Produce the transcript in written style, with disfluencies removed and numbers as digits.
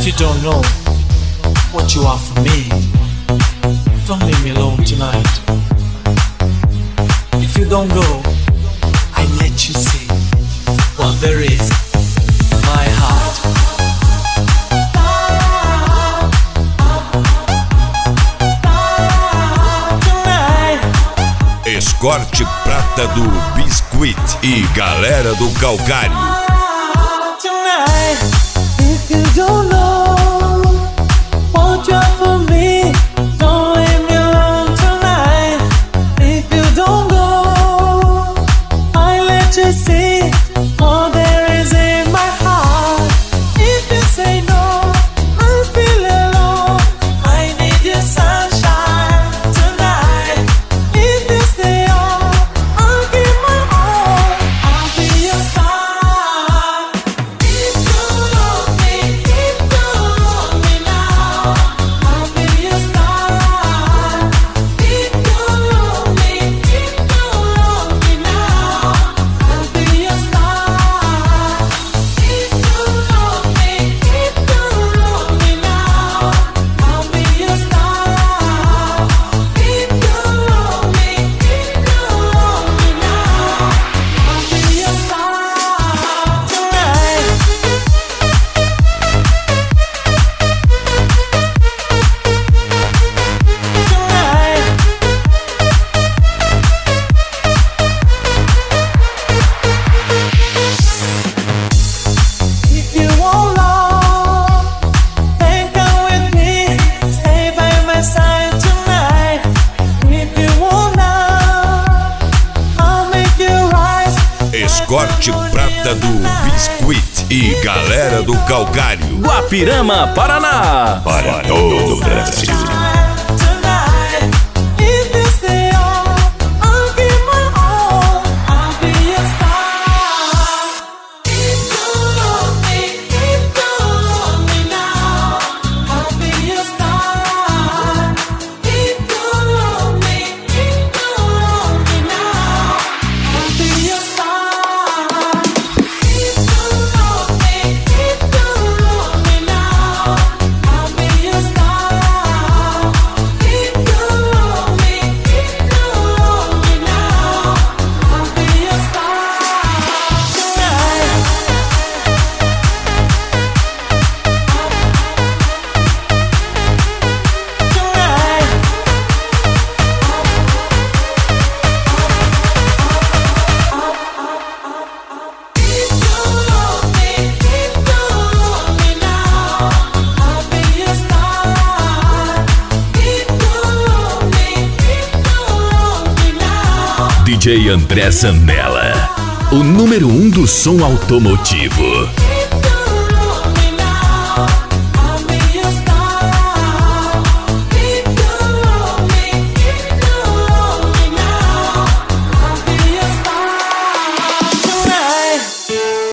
If you don't know what you are for me, don't leave me alone tonight. If you don't go, I let you see what there is in my heart. Escorte Prata do Biscuit e Galera do Calcário. If you don't know what you are for me, don't leave me alone tonight. If you don't go, I let you see all there is in my heart. If you say no, I feel alone. I need your sunshine tonight. If you stay on, I'll give my all. I'll be your star. If you love me, if you love me now, I'll be your star. If you love me, if you love me now, I'll be your star. If you love me, if you love me now, I'll be your star. If you love me, if you love me now, I'll be your star tonight. If you want love, then come with me, stay by my side tonight. If you want love, I'll make you rise. Escorte Prata do Biscuit e Galera do Calcário. Guapirama, Paraná. Para todo o Brasil. Tonight, if you stay on, I'll give my all. I'll be your star. If you love me, if you love me now, I'll be your star. If you love me, if you love me now, I'll be your star. If you love me, if you love me now, I'll be your star. If you love me, if you love me now, I'll be your star tonight. If you love me, if you love me now, I'll be your star. If you love me, if you love me now. DJ André Zanella, o número 1 do som automotivo.